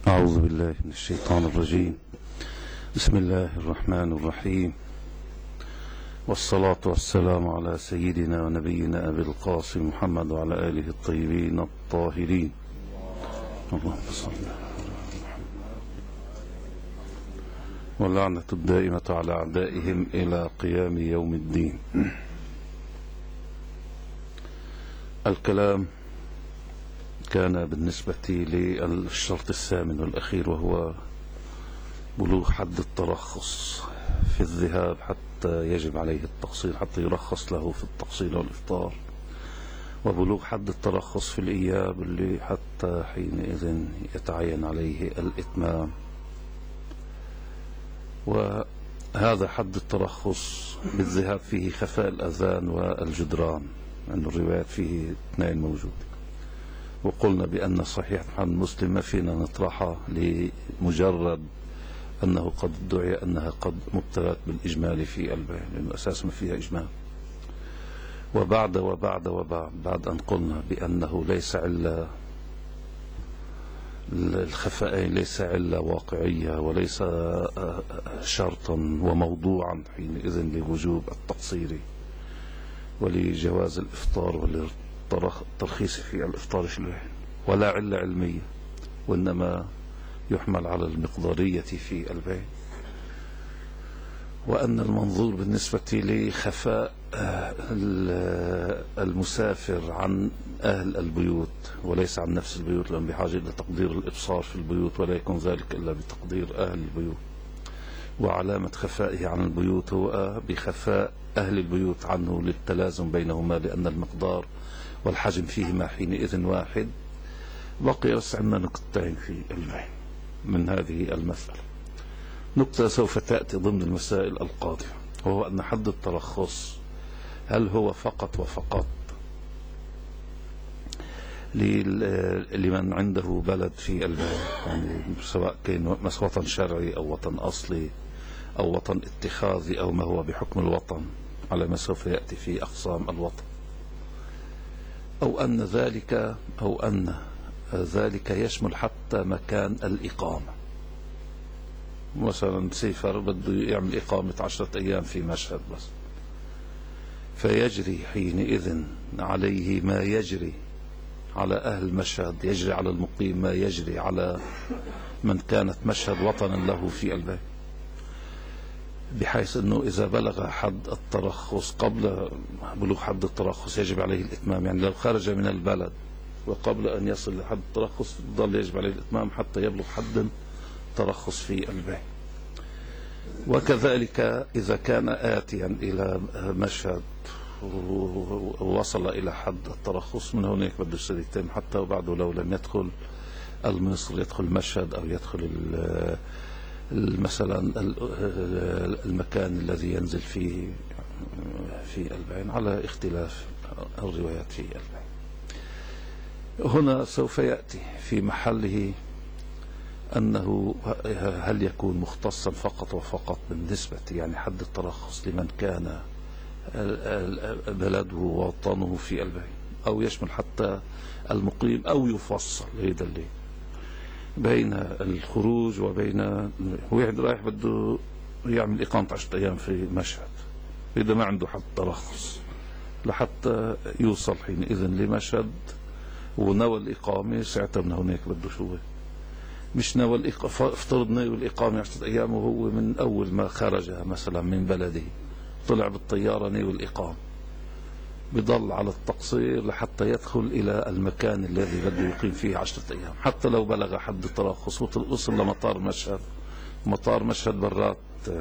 أعوذ بالله من الشيطان الرجيم. بسم الله الرحمن الرحيم، والصلاة والسلام على سيدنا ونبينا أبي القاسم محمد وعلى آله الطيبين الطاهرين. اللهم صل واللعنة الدائمة على أعدائهم إلى قيام يوم الدين. الكلام كان بالنسبة للشرط الثامن والأخير، وهو بلوغ حد الترخص في الذهاب حتى يجب عليه التقصير، حتى يرخص له في التقصير والإفطار، وبلوغ حد الترخص في الإياب اللي حتى حينئذ يتعين عليه الإتمام. وهذا حد الترخص بالذهاب فيه خفاء الأذان والجدران، لأن الروايات فيه اثنين موجود. وقلنا بأن صحيح محمد مسلم ما فينا نطرحها لمجرد أنه قد ادعي أنها قد مبتلات بالإجمال في البيع، لأنه أساس ما فيها إجمال. بعد أن قلنا بأنه ليس إلا الخفائين، ليس إلا واقعية وليس شرطا وموضوعا حينئذ لوجوب التقصير ولجواز الإفطار وللترخيص في الإفطار ولا علة علمية، وإنما يحمل على المقدارية في البيع. وأن المنظور بالنسبة لخفاء المسافر عن أهل البيوت وليس عن نفس البيوت، لأن بحاجة إلى تقدير الإبصار في البيوت، ولا يكون ذلك إلا بتقدير أهل البيوت. وعلامة خفائه عن البيوت هو بخفاء أهل البيوت عنه للتلازم بينهما، لأن المقدار والحجم فيهما حينئذ واحد. بقي بس عندنا نقطتين في البيع من هذه المسألة. نقطة سوف تأتي ضمن المسائل القادمة، وهو أن حد الترخص هل هو فقط وفقط لمن عنده بلد في البيع، يعني سواء كان وطن شرعي أو وطن أصلي أو وطن اتخاذي أو ما هو بحكم الوطن على ما سوف يأتي في أقسام الوطن، أو أن ذلك يشمل حتى مكان الإقامة. مثلا سيفر بده يعمل إقامة 10 أيام في مشهد بس، فيجري حينئذ عليه ما يجري على أهل مشهد، يجري على المقيم ما يجري على من كانت مشهد وطنا له في البيت، بحيث أنه إذا بلغ حد الترخص قبل بلوغ حد الترخص يجب عليه الإتمام. يعني لو خرج من البلد وقبل أن يصل لحد الترخص ظل يجب عليه الإتمام حتى يبلغ حد ترخص في البيع. وكذلك إذا كان آتيا إلى مشهد ووصل إلى حد الترخص، من هناك بده يصير يتم حتى وبعده لو لم يدخل المصر يدخل مشهد أو يدخل مثلا المكان الذي ينزل فيه في البيع، على اختلاف الروايات في البيع. هنا سوف يأتي في محله أنه هل يكون مختصا فقط وفقط بالنسبة، يعني حد الترخص لمن كان بلده ووطنه في البيع، أو يشمل حتى المقيم، أو يفصل هيدا اللي بين الخروج وبين واحد رايح بده يعمل إقامة 10 أيام في مشهد، إذا ما عنده حد ترخص لحتى يوصل حينئذ لمشهد ونوى الإقامة، ساعتها من هناك بده شو مش نوى الإقامة. افترض نوى الإقامة 10 أيام وهو من أول ما خرج مثلا من بلده طلع بالطيارة نوى الإقامة، بضل على التقصير لحتى يدخل إلى المكان الذي بده يقيم فيه 10 أيام، حتى لو بلغ حد الترخص وصل لمطار مشهد. مطار مشهد برات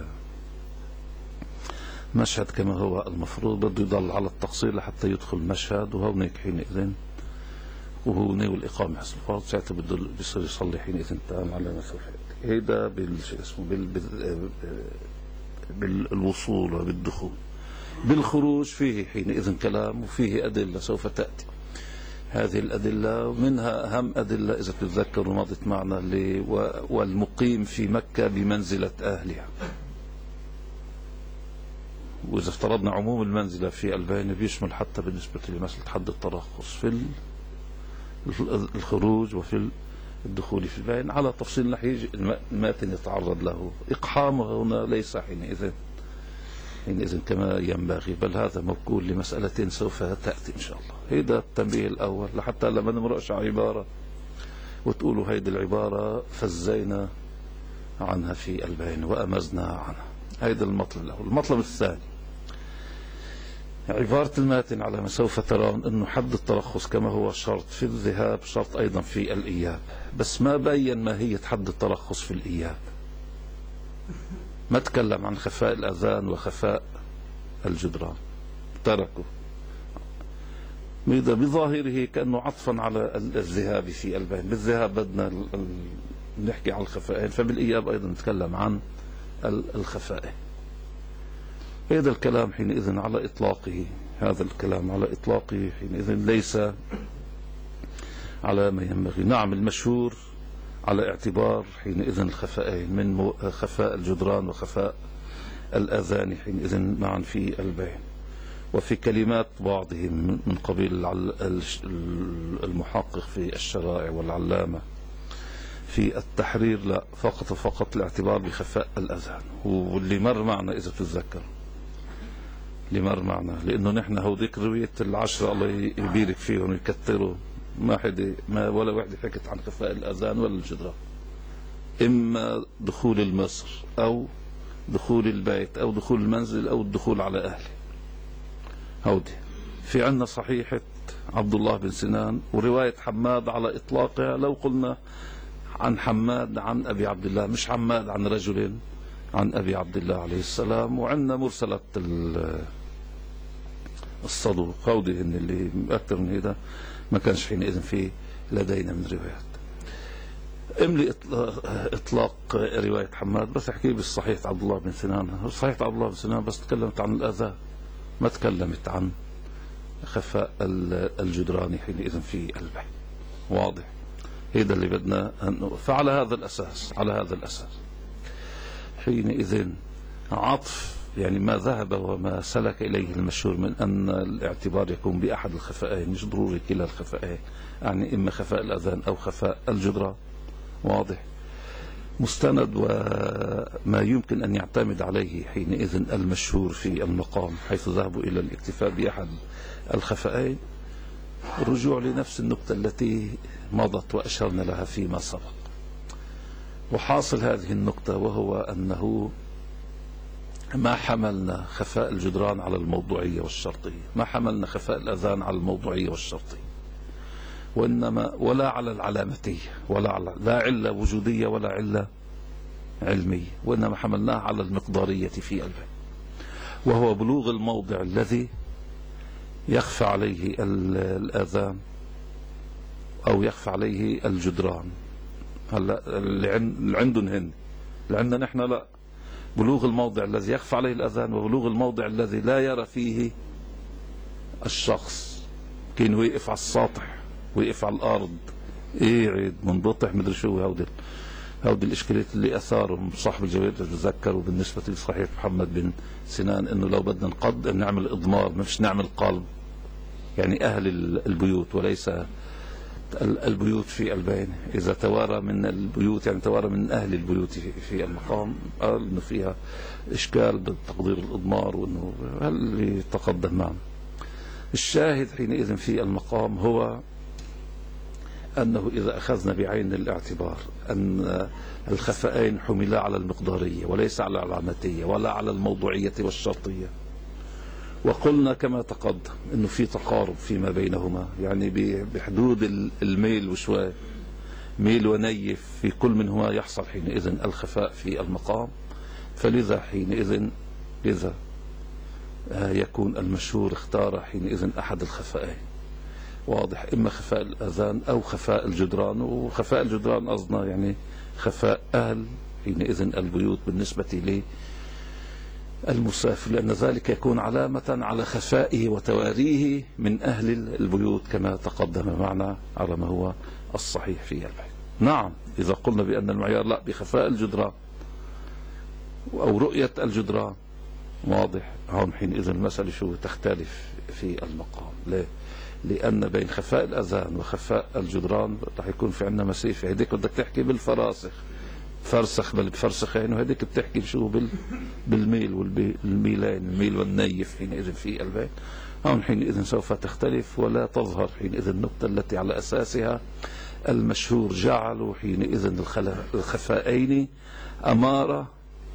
مشهد كما هو المفروض، بده يضل على التقصير لحتى يدخل مشهد، وهونيك حينئذ وهو ناوي الإقامة حسب الفرض، ساعتها بده بيصير يصلي حينئذ تمام على ما سوف يأتي. هيدا بالشيء اسمه بالوصول وبالدخول. بالخروج فيه حينئذ كلام وفيه أدلة سوف تأتي. هذه الأدلة منها أهم أدلة إذا تتذكروا مضت معنا والمقيم في مكة بمنزلة أهلها. وإذا افترضنا عموم المنزلة في البين بيشمل حتى بالنسبة لمسألة حد الترخص في الخروج وفي الدخول في البين على تفصيل نحيج الماتن يتعرض له. إقحامه هنا ليس حينئذ كما ينبغي، بل هذا موكول لمسألة سوف تأتي إن شاء الله. هذا التنبيه الأول، لحتى لما نمرقش على عبارة وتقولوا هيدي العبارة فزينا عنها في البين وأمزنا عنها. هذا المطلب الأول. المطلب الثاني، عبارة الماتن على ما سوف ترون أنه حد الترخص كما هو شرط في الذهاب شرط أيضا في الإياب، بس ما بين ماهية حد الترخص في الإياب. ما تكلم عن خفاء الأذان وخفاء الجدران، تركوا بظاهره كأنه عطفا على الذهاب في البين. بالذهاب بدنا نحكي عن الخفائين، فبالإياب أيضا نتكلم عن الخفائين. هذا الكلام حينئذ على إطلاقه، هذا الكلام على إطلاقه حينئذ ليس على ما ينبغي. نعم، المشهور على اعتبار حينئذ الخفائين من خفاء الجدران وخفاء الأذان حينئذ معا في البين. وفي كلمات بعضهم من قبيل المحقق في الشرائع والعلامة في التحرير لا، فقط الاعتبار بخفاء الأذان. واللي مر معنا إذا تتذكر، اللي مر معنا، لأنه نحن هو ذكر رواية العشرة الله يبارك فيهم ويكثروا، ما ولا وحدة حكت عن خفاء الأذان ولا الجدران، إما دخول المصر أو دخول البيت أو دخول المنزل أو الدخول على أهله. هودي في عنا صحيحة عبد الله بن سنان ورواية حماد على إطلاقها. لو قلنا عن حماد عن أبي عبد الله، مش حماد عن رجل عن أبي عبد الله عليه السلام. وعندنا مرسلة الصدوق، هودي اللي أكثر من هذا ما كانش حينئذ في لدينا من روايات. املي اطلاق رواية حماد، بس احكي بالصحيح عبد الله بن سنان. صحيح عبد الله بن سنان بس تكلمت عن الأذى، ما تكلمت عن خفاء الجدران حينئذ في البيت. واضح؟ هذا اللي بدنا. فعلى هذا الأساس حينئذ عطف يعني ما ذهب وما سلك إليه المشهور من أن الاعتبار يكون بأحد الخفائين، مش ضروري كلا الخفائين، يعني إما خفاء الأذان أو خفاء الجدران. واضح؟ مستند وما يمكن أن يعتمد عليه حينئذ المشهور في المقام حيث ذهبوا إلى الاكتفاء بأحد الخفائين، الرجوع لنفس النقطة التي مضت وأشرنا لها فيما سبق. وحاصل هذه النقطة وهو أنه ما حملنا خفاء الجدران على الموضوعية والشرطية، ما حملنا خفاء الأذان على الموضوعية والشرطية، وإنما ولا على العلامتية، لا علة وجودية ولا علة علمية، وإنما حملناها على المقدارية في البيت، وهو بلوغ الموضع الذي يخفى عليه الأذان أو يخفى عليه الجدران. هلا اللي عندهم هن، اللي عندنا نحن لا، بلوغ الموضع الذي يخفى عليه الأذان وبلوغ الموضع الذي لا يرى فيه الشخص. كان ويقف على السطح، ويقف على الأرض، قاعد منبطح، مدري شو. هودي الإشكاليات اللي أثارهم صاحب الجواب تتذكروا بالنسبة لصحيح محمد بن سنان، إنه لو بدنا نعمل إضمار مش نعمل قلب، يعني أهل البيوت وليس البيوت في البين. إذا توارى من البيوت يعني توارى من أهل البيوت في المقام، قال إنه فيها إشكال بتقدير الإضمار، وإنه اللي تقدم معنا. الشاهد حينئذ في المقام هو أنه إذا أخذنا بعين الاعتبار أن الخفائين حملا على المقدارية وليس على العلامتية ولا على الموضوعية والشرطية، وقلنا كما تقدم أنه في تقارب فيما بينهما، يعني بحدود الميل وشوي، ميل ونيف في كل منهما يحصل حينئذ الخفاء في المقام. فلذا حينئذ يكون المشهور اختار حينئذ أحد الخفائين. واضح؟ إما خفاء الأذان أو خفاء الجدران. وخفاء الجدران قصدنا يعني خفاء أهل حينئذ البيوت بالنسبة للمسافر، لأن ذلك يكون علامة على خفائه وتواريه من أهل البيوت كما تقدم معنا على ما هو الصحيح في البيت. نعم، إذا قلنا بأن المعيار لا بخفاء الجدران أو رؤية الجدران، واضح؟ هون حينئذ المسألة شو تختلف في المقام. ليه؟ لأن بين خفاء الأذان وخفاء الجدران رح يكون في عندنا مسافة. هديك بدك تحكي بالفراسخ، فرسخ بل بفرسخين، وهديك بتحكي بشو بالميل والميلين، الميل والنيف حينئذ في البيت. هون حينئذ سوف تختلف ولا تظهر حينئذ النقطة التي على أساسها المشهور جعلوا حينئذ الخفائين أمارة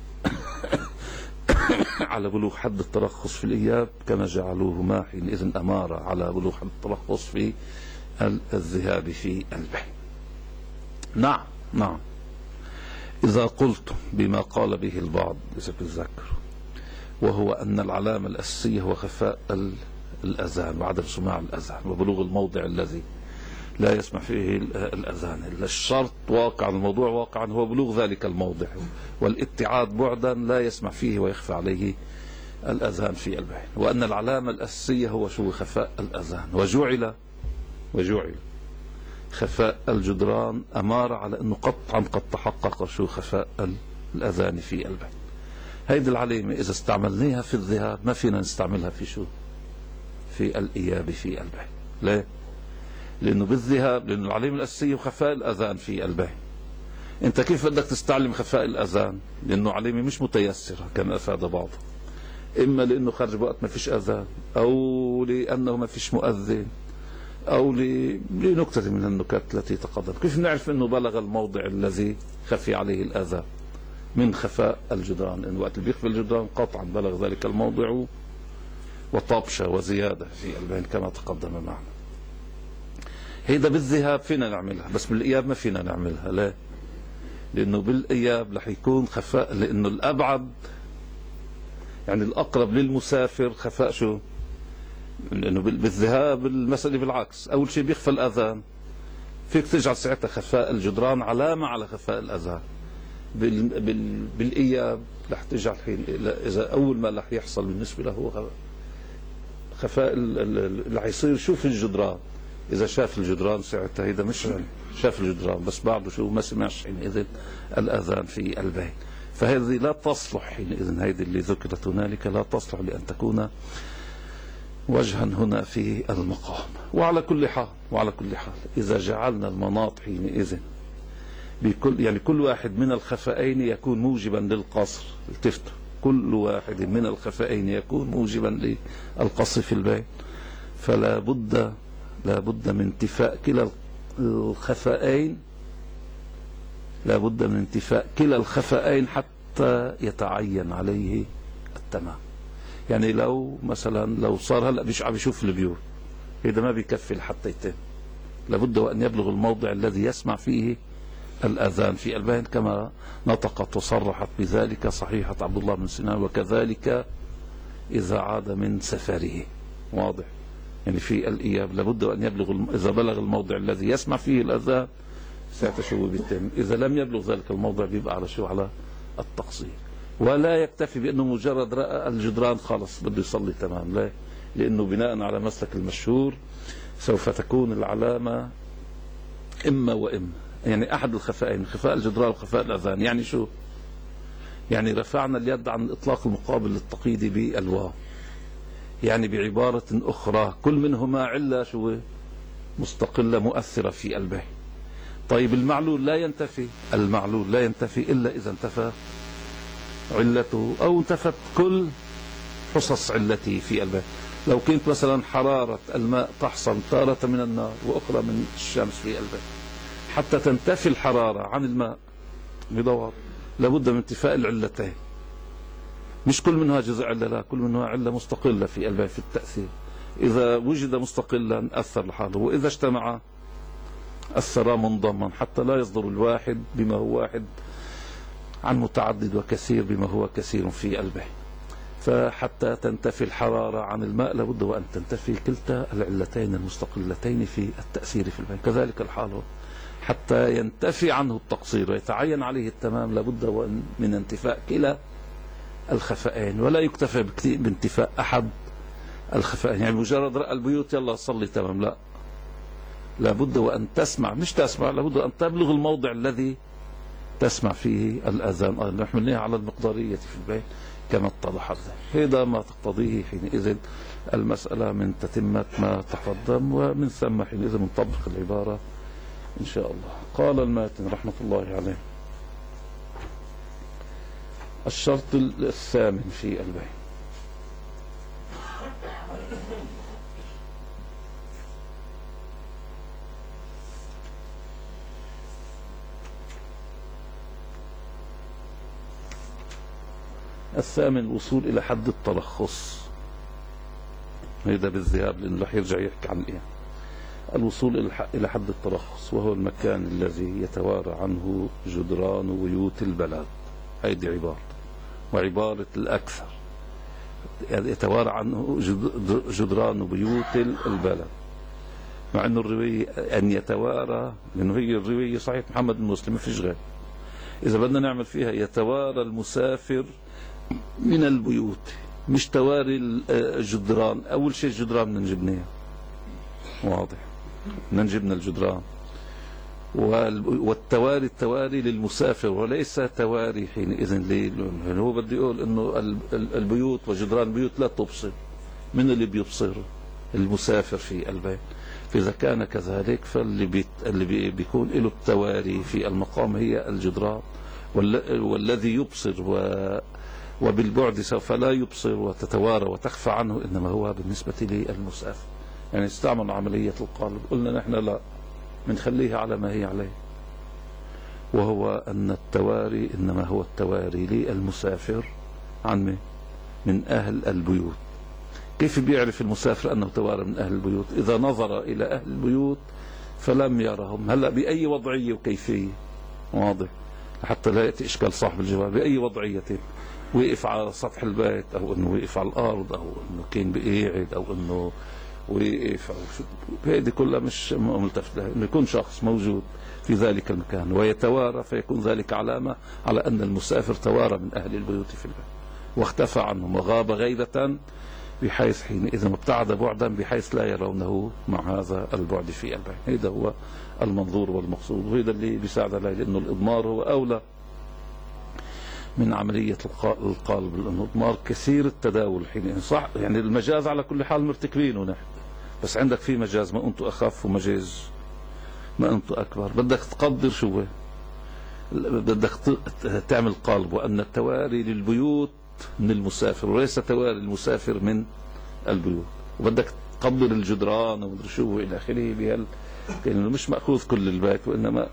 على بلوغ حد الترخص في الإياب، كما جعلوهما حينئذ أمارة على بلوغ حد الترخص في الذهاب في البيت. نعم نعم. إذا قلت بما قال به البعض إذا تتذكر، وهو أن العلامة الأساسية هو خفاء الأذان وعدم سماع الأذان وبلوغ الموضع الذي لا يسمع فيه الأذان، الشرط واقعا، الموضوع واقعا هو بلوغ ذلك الموضع، والابتعاد بعدا لا يسمع فيه ويخفى عليه الأذان في البيت، وأن العلامة الأساسية هو شو خفاء الأذان، وجعل خفاء الجدران أمارة على أنه قطعا قد تحقق شو خفاء الأذان في البيت. هيدي العلامة إذا استعملناها في الذهاب ما فينا نستعملها في شو في الإياب في البيت. ليه؟ لأنه بالذهاب، لأنه العلامة الأساسية خفاء الأذان في البيت. أنت كيف بدك تستعلم خفاء الأذان؟ لأنه علامة مش متيسرة كما أفاد بعض، إما لأنه خارج بوقت ما فيش أذان، أو لأنه ما فيش مؤذن، أو لنكتة من النكات التي تقدم. كيف نعرف أنه بلغ الموضع الذي خفي عليه الأذان؟ من خفاء الجدران، إن وقت اللي بيخفي الجدران قطعا بلغ ذلك الموضع وطابشة وزيادة في البين كما تقدم معنا. هيدا بالذهاب فينا نعملها، بس بالإياب ما فينا نعملها. ليه؟ لأنه بالإياب رح يكون خفاء، لأنه الأبعد يعني الأقرب للمسافر خفاء شو؟ لأنه بالذهاب المسألة بالعكس، أول شيء بيخفى الأذان، فيك تجعل ساعتها خفاء الجدران علامة على خفاء الأذان. بالإياب رح تجعل حين إذا أول ما رح يحصل بالنسبة له خفاء اللي حيصير شو في الجدران. إذا شاف الجدران ساعتها هيدا مش شاف الجدران بس بعده شو ما سمعش حينئذ الأذان في البيت. فهذه لا تصلح حينئذ، هذه اللي ذكرت هنالك لا تصلح لأن تكون وجها هنا في المقام. وعلى كل حال إذا جعلنا المناط حينئذ يعني كل واحد من الخفائين يكون موجبا للقصر، التفتوا، كل واحد من الخفائين يكون موجبا للقصر في البيت، فلا بد من انتفاء كلا الخفائين، كلا الخفائين حتى يتعين عليه التمام. يعني لو صار هلا عم يشوف البيوت، إذا ما بيكفي حتى يتم، لابد وأن يبلغ الموضع الذي يسمع فيه الأذان في البيت، كما نطقت وصرحت بذلك صحيحة عبد الله بن سنان، وكذلك إذا عاد من سفره. واضح؟ يعني في الإياب لابد أن يبلغ، إذا بلغ الموضع الذي يسمع فيه الأذان ساعتها شو بيتم، إذا لم يبلغ ذلك الموضع بيبقى على شو، على التقصير. ولا يكتفي بأنه مجرد رأى الجدران خلص بده يصلي تمام، لا، لأنه بناء على مسلك المشهور سوف تكون العلامة إما وإما، يعني أحد الخفائين، خفاء الجدران وخفاء الأذان. يعني شو؟ يعني رفعنا اليد عن الإطلاق المقابل للتقييد بالواو، يعني بعبارة أخرى كل منهما علة شو مستقلة مؤثرة في البيت. طيب المعلول لا ينتفي إلا إذا انتفى علته أو انتفت كل حصص علته في البيت. لو كنت مثلا حرارة الماء تحصل تارة من النار وأخرى من الشمس في البيت، حتى تنتفي الحرارة عن الماء بدور لابد من انتفاء العلتين، مش كل منها جزء علة، لا، كل منها علة مستقلة في البيت في التأثير. إذا وجد مستقلا أثر لحاله، وإذا اجتمع أثر منضما، حتى لا يصدر الواحد بما هو واحد عن متعدد وكثير بما هو كثير في البيت. فحتى تنتفي الحرارة عن الماء لابد وأن تنتفي كلتا العلتين المستقلتين في التأثير في البيت. كذلك الحال حتى ينتفي عنه التقصير ويتعين عليه التمام لابد من انتفاء كلا الخفائين، ولا يكتفى بانتفاء أحد الخفائين. يعني مجرد رأى البيوت يلا صلي تمام، لا، لابد وأن تسمع، مش تسمع، لابد أن تبلغ الموضع الذي تسمع فيه الأذان. نحملناها على المقدارية في البيت كما اتضح هذا ما تقتضيه حينئذ المسألة من تتمة ما تقدم، ومن ثم حينئذ نطبق العبارة إن شاء الله. قال الماتن رحمة الله عليه: الشرط الثامن في البيع. الثامن الوصول إلى حد الترخص. هذا بالذهاب لأنه رح يرجع يحكي عن إيه. الوصول إلى حد الترخص وهو المكان الذي يتوارى عنه جدران بيوت البلد. هيدي عبارة، وعبارة الأكثر يتوارى عنه جدران بيوت البلد، مع أنه الرواية أن يتوارى، لأنه هي الرواية صحيح محمد بن مسلم ما فيش غير. إذا بدنا نعمل فيها يتوارى المسافر من البيوت، مش تواري الجدران. أول شيء الجدران بدنا نجيبناها، واضح، بدنا نجيبنا الجدران. والتواري التواري للمسافر وليس تواري حينئذ ليه. هو بده يقول انه البيوت وجدران البيوت لا تبصر. من اللي بيبصر؟ المسافر في البيت. فإذا كان كذلك فاللي بيكون له التواري في المقام هي الجدران، والذي يبصر وبالبعد سوف لا يبصر وتتوارى وتخفى عنه إنما هو بالنسبة للمسافر. يعني استعمل عملية القالب. قلنا نحن لا، بنخليها على ما هي عليه، وهو أن التواري إنما هو التواري للمسافر عن من أهل البيوت. كيف بيعرف المسافر أنه توارى من أهل البيوت؟ إذا نظر إلى أهل البيوت فلم يرهم. هلأ بأي وضعية وكيفية؟ واضح، حتى لا يأتي إشكال صاحب الجواب. بأي وضعية؟ وقف على سطح البيت، أو أنه وقف على الأرض، أو أنه كان بقاعد، أو أنه وقف، هذه كلها مش ملتفت لها. انه يكون شخص موجود في ذلك المكان ويتوارى، فيكون ذلك علامة على أن المسافر توارى من أهل البيوت في البيت واختفى عنهم وغاب غيبة، بحيث حينئذ ابتعد بعدا بحيث لا يرونه مع هذا البعد في البيت. هذا هو المنظور والمقصود، وهذا اللي بيساعد عليه، لأنه الإضمار هو أولى من عملية القالب. لأنه الإضمار كثير التداول حينئذ، صح؟ يعني المجاز على كل حال مرتكبينه نحن، بس عندك في مجاز ما أنت أخف، ومجاز ما أنت أكبر. بدك تقدر شو هو، بدك تعمل قالب، وأن التواري للبيوت من المسافر وليس تواري المسافر من البيوت. وبدك تقدر الجدران ومدري شو إلى آخره، لأنه مش مأخوذ كل البيت، وإنما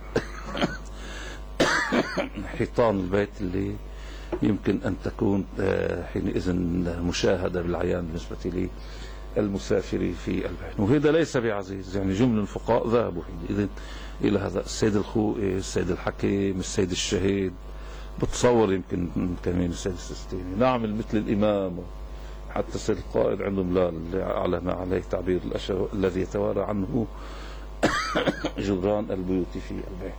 حيطان البيت اللي يمكن أن تكون حينئذ مشاهدة بالعيان بالنسبة لي المسافر في البيت. وهذا ليس بعزيز، يعني جمل الفقهاء ذهبوا حينئذ إلى هذا. السيد الخوئي، السيد الحكيم، السيد الشهيد، بتصور يمكن كمان السيد السستيني، نعمل مثل الإمام، حتى السيد القائد عندهم لا على ما عليه تعبير الذي يتوارى عنه جدران البيوت في البيت.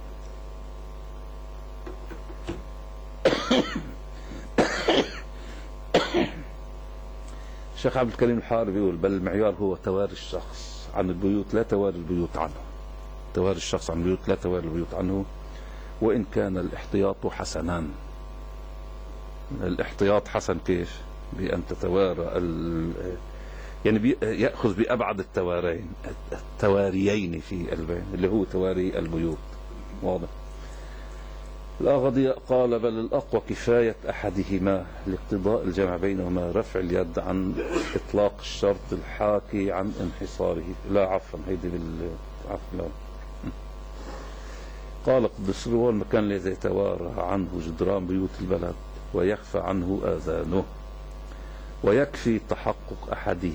الشيخ عبد الكريم الحاربي يقول: بل المعيار هو تواري الشخص عن البيوت لا تواري البيوت عنه. تواري الشخص عن البيوت لا تواري البيوت عنه، وإن كان الاحتياط حسنا. الاحتياط حسن كيف؟ بأن تتوارى يعني يأخذ بأبعد التواريين في البيت، اللي هو تواري البيوت. واضح. الأغضي قال: بل الأقوى كفاية أحدهما لاقتضاء الجمع بينهما، رفع اليد عن إطلاق الشرط الحاكي عن انحصاره. لا عفوا، هيدي عفوا. قال قدس هو المكان الذي يتوارى عنه جدران بيوت البلد ويخفى عنه آذانه، ويكفي تحقق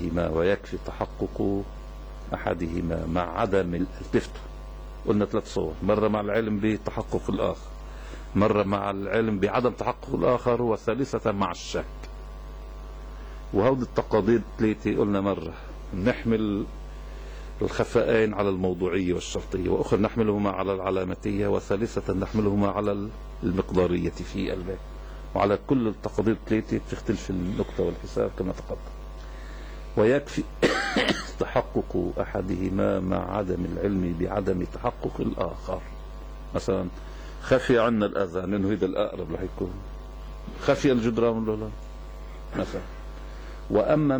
أحدهما مع عدم التفت. قلنا 3 صور: مرة مع العلم بتحقق الآخر، مرة مع العلم بعدم تحقق الآخر، والثالثة مع الشك. وهذه التقاضي 3 قلنا مرة نحمل الخفائين على الموضوعية والشرطية، وأخرى نحملهما على العلامتية، وثالثة نحملهما على المقدارية في البيت. وعلى كل التقاضي 3 بتختلف النقطة والحساب كما تقدم. ويكفي تحقق أحدهما مع عدم العلم بعدم تحقق الآخر. مثلا خفي عنا الأذان لأنه هذا الأقرب رح يكون، خفي الجدران ولا لا مثلا. وأما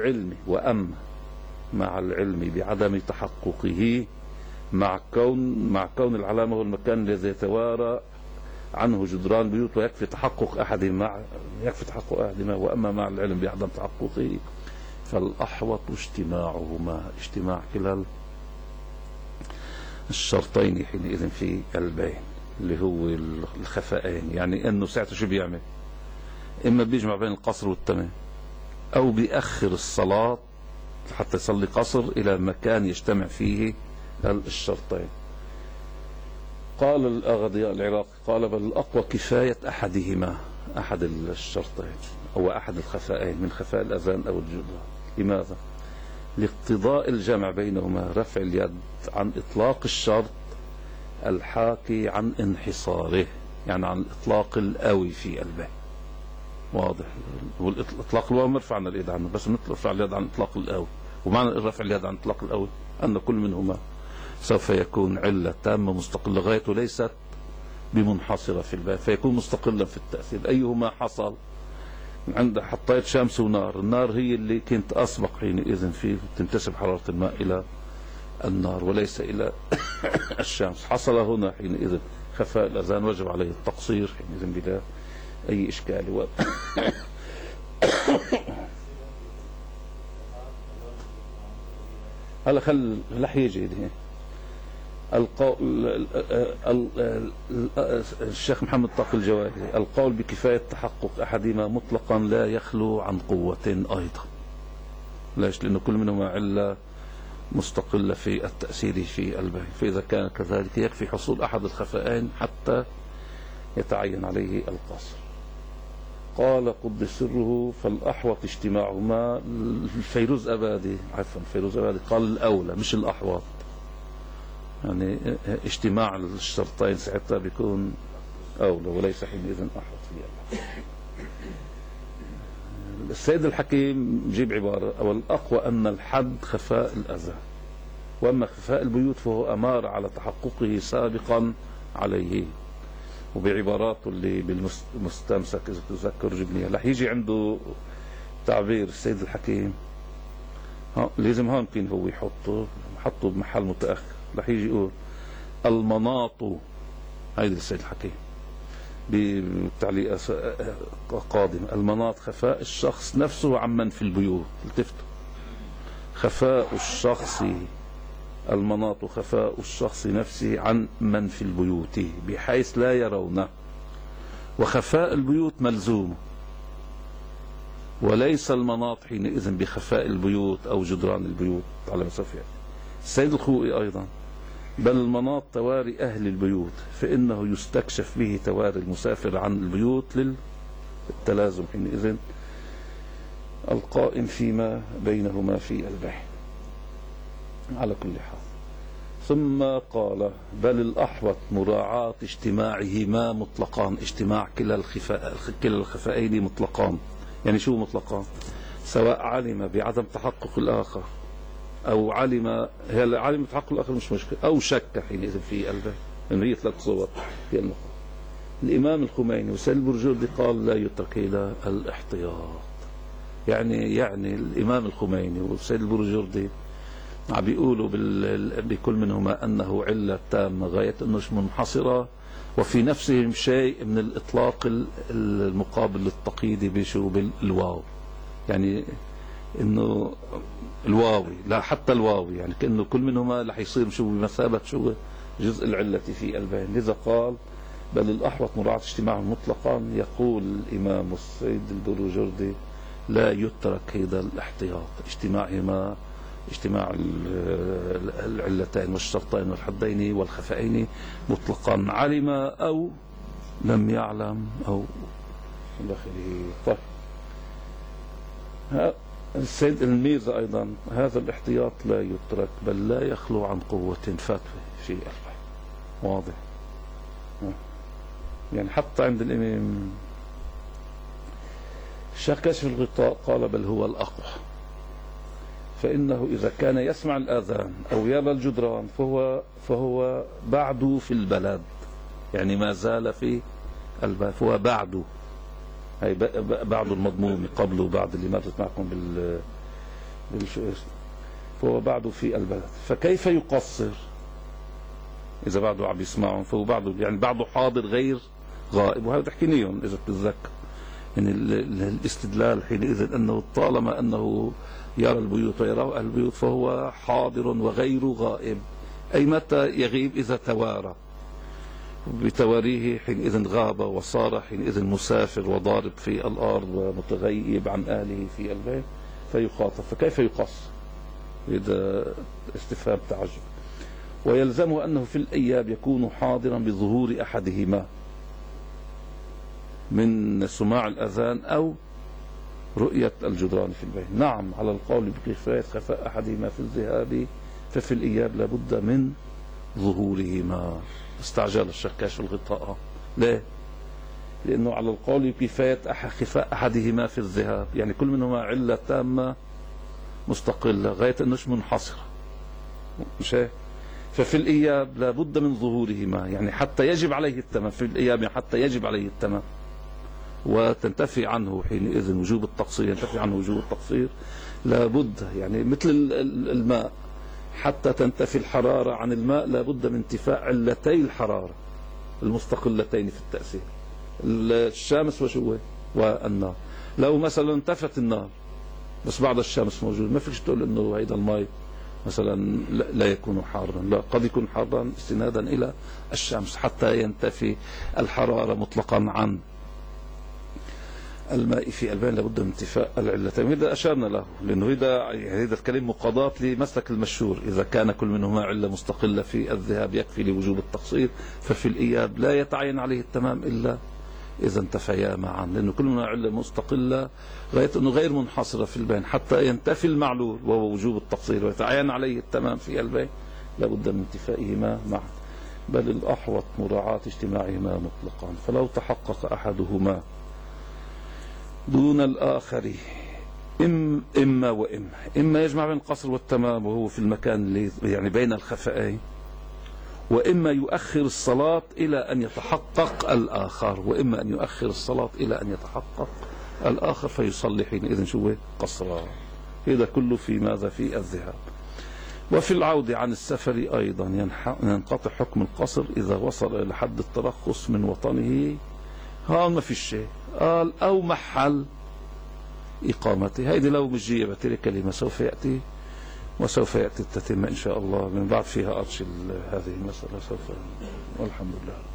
مع العلم بعدم تحققه، مع كون العلامة هو المكان الذي يتوارى عنه جدران البيوت ويكفي تحقق أحدهما، وأما مع العلم بعدم تحققه فالأحوط اجتماع كلا الشرطين حينئذ في البين اللي هو الخفائين. يعني انه ساعته شو بيعمل؟ اما بيجمع بين القصر والتمام، او بيأخر الصلاة حتى يصلي قصر الى مكان يجتمع فيه الشرطين. قال الأغذياء العراقي قال بل الأقوى كفاية أحدهما، أحد الشرطين أو أحد الخفائين من خفاء الأذان أو الجدران. لماذا؟ لاقتضاء الجمع بينهما، رفع اليد عن إطلاق الشرط الحاكي عن انحصاره، يعني عن الإطلاق القوي في البيت. واضح؟ والإطلاق القوي مرفع عن اليد عنه، بس نرفع اليد عن الإطلاق القوي. ومعنى رفع اليد عن الإطلاق القوي أن كل منهما سوف يكون علة تامة مستقلة غايته ليست بمنحصرة في البيت، فيكون مستقلا في التأثير. أيهما حصل عند حطيت شمس ونار، النار هي اللي كنت أسبق حينئذ فيه تنتسب حرارة الماء إلى النار وليس إلى الشمس. حصل هنا حينئذ خفاء الأذان، وجب عليه التقصير حينئذ بلا أي إشكال. هلا رح يجي الشيخ محمد طاق الجواهري القول بكفاية تحقق أحدهما مطلقا لا يخلو عن قوة أيضا. ليش؟ لأنه كل منهما علة مستقلة في التأثير في البين، فإذا كان كذلك يكفي حصول أحد الخفائين حتى يتعين عليه القصر. قال قدس سره فالأحوط اجتماعهما. الفيروز أبادي قال الأولى مش الأحوط، يعني اجتماع الشرطين ساعتها بيكون أولى وليس حينئذ أحوط فيها. السيد الحكيم بجيب عبارة والأقوى أن الحد خفاء الأذان، وأما خفاء البيوت فهو أمار على تحققه سابقا عليه. وبعباراته اللي بالمستمسك إذا تذكر جبنيها رح يجي عنده تعبير السيد الحكيم لازم هون كين هو يحطه بمحل متأخر. رح يجي يقول المناط، هيدي السيد الحكيم بتعليق قادم، المناط خفاء الشخص نفسه عمن في البيوت. التفتوا، خفاء الشخص، المناط خفاء الشخص نفسه عن من في البيوت بحيث لا يرونه، وخفاء البيوت ملزوم، وليس المناط حينئذ بخفاء البيوت أو جدران البيوت على مسافة. السيد الخوئي أيضا بل المناط تواري أهل البيوت، فإنه يستكشف به تواري المسافر عن البيوت للتلازم حينئذ القائم فيما بينهما في البحث. على كل حال ثم قال بل الأحوط مراعاة اجتماعهما مطلقان، اجتماع كلا الخفائين مطلقان. يعني شو مطلقان؟ سواء علم بعدم تحقق الآخر أو علم تحقق الآخر مش مشكلة، أو شك حينئذ في البيت. لأنه هي 3 صور في المقام. الإمام الخميني وسيد البرجردي قال لا يترك إلى الاحتياط. يعني الإمام الخميني وسيد البرجردي عم بيقولوا بكل منهما أنه علة تامة غاية أنه مش منحصرة، وفي نفسهم شيء من الإطلاق المقابل للتقييد بشو بالواو. يعني انه الواوي، لا حتى الواوي، يعني كأنه كل منهما رح يصير شو بمثابة شو جزء العلة في البين. لذا قال بل الأحوط مراعاة اجتماع مطلقا. يقول الإمام السيد البروجردي لا يترك هذا الاحتياط، اجتماع العلتين والشرطين والحدين والخفائين مطلقا، علم أو لم يعلم أو إلى آخره. طيب السيد الميزة أيضا هذا الاحتياط لا يترك بل لا يخلو عن قوة فتوى في البحث. واضح؟ يعني حتى عند الإمام الشيخ كاشف الغطاء قال بل هو الأقوى، فإنه إذا كان يسمع الآذان أو يرى الجدران فهو بعد في البلد، يعني ما زال في الباب، فهو بعده، هي بعد المضموم، قبله وبعد اللي مرت معكم فهو بعده في البلد. فكيف يقصر إذا بعده عم يسمعهم؟ فهو بعده يعني بعده حاضر غير غائب. وهذا تحكينيهم إذا بتتذكر، يعني الاستدلال حينئذ أنه طالما أنه يرى البيوت ويرى البيوت فهو حاضر وغير غائب. أي متى يغيب؟ إذا توارى، بتواريه حينئذ غاب وصار حينئذ مسافر وضارب في الأرض ومتغيب عن أهله في البيت فيخاطب. فكيف يقصر؟ إذا استفهام تعجب. ويلزمه أنه في الأيام يكون حاضرا بظهور أحدهما من سماع الأذان أو رؤية الجدران في البيت. نعم، على القول بكفاية خفاء أحدهما في الذهاب ففي الإياب لابد من ظهورهما. استعجل الشيخ كاشف الغطاء. ليه؟ لأنه على القول بكفاية خفاء أحدهما في الذهاب، يعني كل منهما علة تامة مستقلة غاية أنه منحصرة، مش هيك؟ ففي الإياب لابد من ظهورهما، يعني حتى يجب عليه التمام. في الإياب يعني حتى يجب عليه التمام وتنتفي عنه حينئذ وجوب التقصير، ينتفي عنه وجوب التقصير لابد. يعني مثل الماء، حتى تنتفي الحرارة عن الماء لابد من انتفاء علتي الحرارة المستقلتين في التأثير، الشمس وشو والنار. لو مثلا انتفت النار بس بعد الشمس موجود، ما فيش تقول انه هيدا الماء مثلا لا يكون حارا، لا، قد يكون حارا استنادا الى الشمس حتى ينتفي الحرارة مطلقا عن الماء في البان. لابد من انتفاء العلتين. وهذا اشرنا له لانه هذا الكلام مقاضاة لمسلك المشهور، اذا كان كل منهما علة مستقلة في الذهاب يكفي لوجوب التقصير، ففي الاياب لا يتعين عليه التمام الا إذا انتفيا معا، لأنه كل منها علة مستقلة غاية أنه غير منحصرة في البين حتى ينتفي المعلول وهو وجوب التقصير ويتعين عليه التمام في البين، لابد من انتفائهما معا. بل الأحوط مراعاة اجتماعهما مطلقا. فلو تحقق أحدهما دون الآخر إما وإما، إما يجمع بين القصر والتمام وهو في المكان اللي يعني بين الخفائين، وإما يؤخر الصلاة إلى أن يتحقق الآخر، وإما أن يؤخر الصلاة إلى أن يتحقق الآخر فيصلي حينئذ شو قصرا. هذا كله في ماذا؟ في الذهاب. وفي العودة عن السفر أيضا ينقطع حكم القصر إذا وصل إلى حد الترخص من وطنه. هون ما في شيء قال أو محل إقامته. هيدي لو مش جيبت لي كلمة سوف يأتي وسوف يأتي التتمة إن شاء الله من بعد فيها أرش هذه المسألة سوف. والحمد لله.